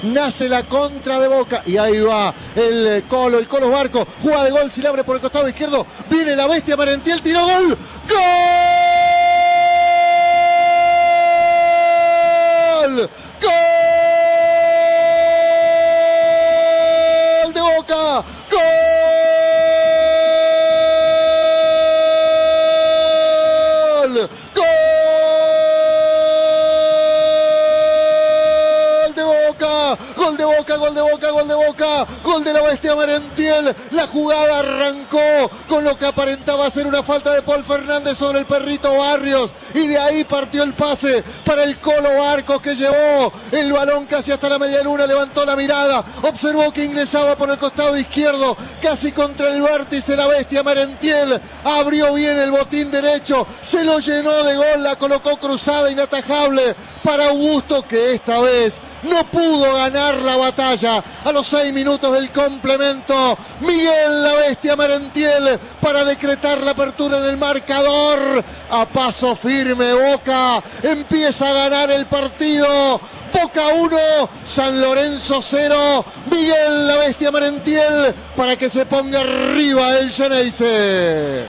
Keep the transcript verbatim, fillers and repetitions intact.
nace la contra de Boca. Y ahí va el Colo, el Colo Barco. Juega de gol, se le abre por el costado izquierdo. Viene la bestia Merentiel, tiró gol. ¡Gol! ¡Gol de Boca! ¡Gol! ¡Gol de Boca! ¡Gol de Boca, gol de Boca, gol de Boca! ¡Gol de la bestia Merentiel! La jugada arrancó con lo que aparentaba ser una falta de Paul Fernández sobre el perrito Barrios. Y de ahí partió el pase para el Colo Barco, que llevó el balón casi hasta la media luna, levantó la mirada, observó que ingresaba por el costado izquierdo, casi contra el vértice la bestia Merentiel, abrió bien el botín derecho, se lo llenó de gol, la colocó cruzada, inatajable para Augusto, que esta vez no pudo ganar la batalla. A los seis minutos del complemento, Miguel la bestia Merentiel para decretar la apertura en el marcador. A paso firme Boca empieza a ganar el partido. Boca uno, San Lorenzo cero. Miguel la bestia Merentiel para que se ponga arriba el Geneise.